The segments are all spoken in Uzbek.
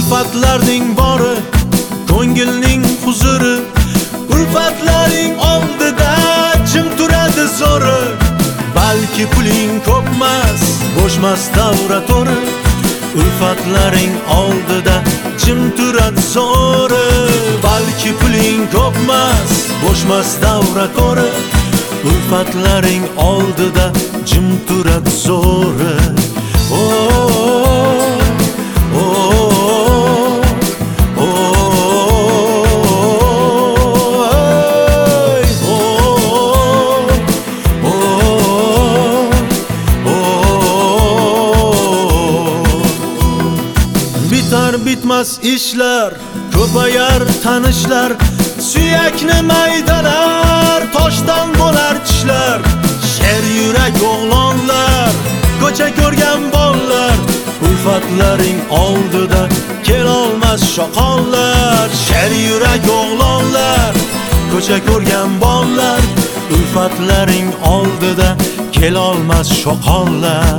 ulfatlarning bori, ko'ngilning huzuri. Ulfatlaring oldida jim turadi zo'ri. Balki puling ko'pmas, bo'shmas davra to'ri. Ulfatlaring oldida jim turadi zo'ri. Balki puling ko'pmas, bo'shmas davra to'ri. Ulfatlaring oldida jim turadi zo'ri. Bitmas ishlar, ko'payar tanishlar, suyakni maydalar, toshdan bo'lar tishlar. Sher yurak o'g'lonlar, ko'cha ko'rgan bollar, ulfatlaring oldida kelolmas shoqollar. Sher yurak o'g'lonlar, ko'cha ko'rgan bollar, ulfatlaring oldida kelolmas shoqollar.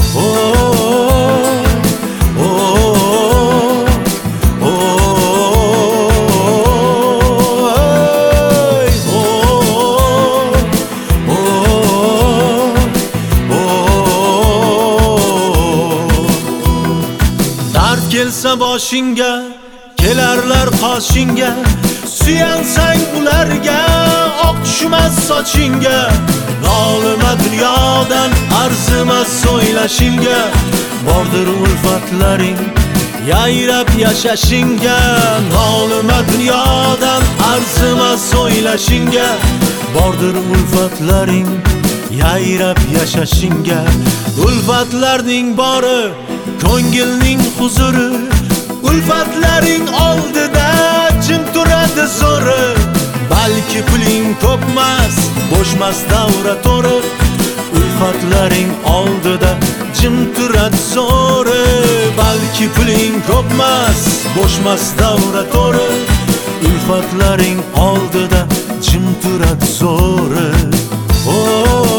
Kelsa boshingga, kelarlar qoshingga, suyansang ularga, oq tushmas sochingga. Nolima dunyodan, arzimas so'ylashingga, bordir ulfatlaring yayrab yashashingga. Nolima dunyodan, arzimas so'ylashingga, bordir ulfatlaring yayrab yashashingga. Ulfatlarning bori, ko'ngilning huzuri. Ulfatlaring oldida jim turadi zo'ri. Balki puling ko'pmas, bo'shmas davra to'ri. Ulfatlaring oldida jim turadi zo'ri. Balki puling ko'pmas, bo'shmas davra to'ri. Ulfatlaring oldida jim turadi zo'ri.